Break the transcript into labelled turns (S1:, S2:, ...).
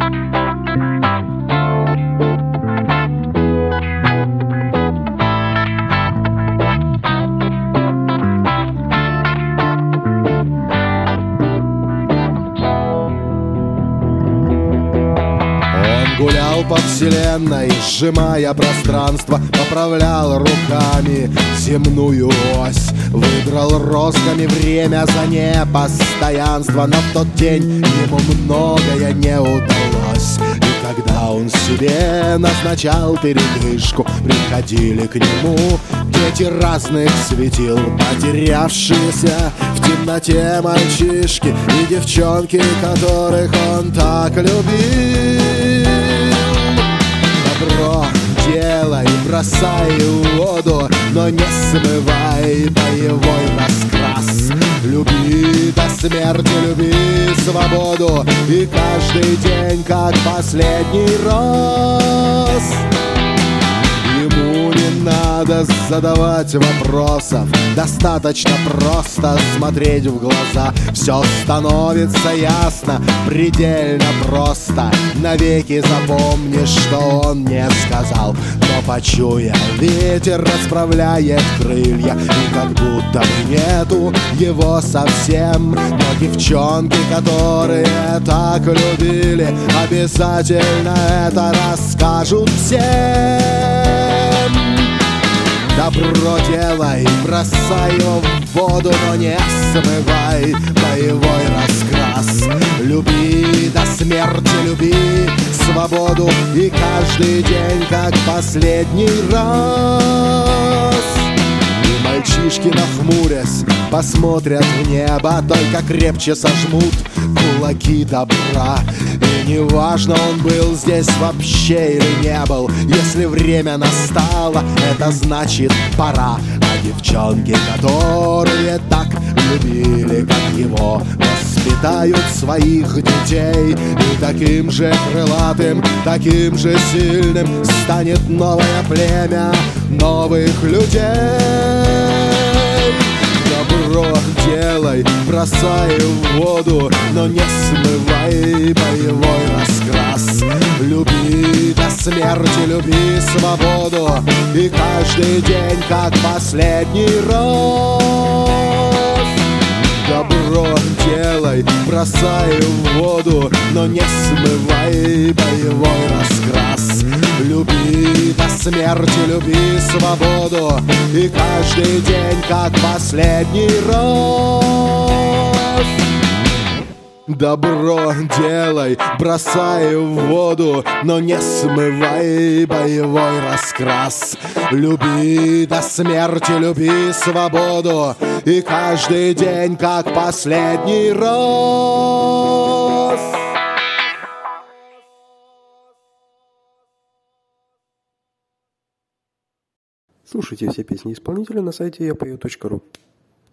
S1: Гулял по вселенной, сжимая пространство, поправлял руками земную ось, выдрал розгами время за непостоянство. Но в тот день ему многое не удалось, и когда он себе назначал передышку, приходили к нему дети разных светил, потерявшиеся в темноте мальчишки и девчонки, которых он так любил. Добро делай, бросай в воду, но не смывай боевой раскрас. Люби до смерти, люби свободу, и каждый день как последний раз. Ему не надо задавать вопросов, достаточно просто смотреть в глаза. Все становится ясно, предельно просто. Навеки запомнишь, что он не сказал. Но почуя, ветер расправляет крылья, и как будто бы нету его совсем. Но девчонки, которые так любили, обязательно это расскажут всем. Добро делай, бросай его в воду, но не смывай боевой раскрас. Люби до смерти, люби свободу, и каждый день как последний раз. И мальчишки, нахмурясь, посмотрят в небо, только крепче сожмут кулаки добра. И неважно, он был здесь вообще или не был, если время настало, это значит пора. А девчонки, которые так любили, как его, воспитают своих детей. И таким же крылатым, таким же сильным станет новое племя новых людей. Добро делай, бросай в воду, но не смывай боевой раскрас. Люби до смерти, люби свободу, и каждый день как последний раз. Добро делай, бросай в воду, но не смывай боевой раскрас. Люби до смерти, люби свободу, и каждый день как последний раз. Добро делай, бросай в воду, но не смывай боевой раскрас. Люби до смерти, люби свободу, и каждый день как последний раз.
S2: Слушайте все песни исполнителя на сайте yapoe.ru.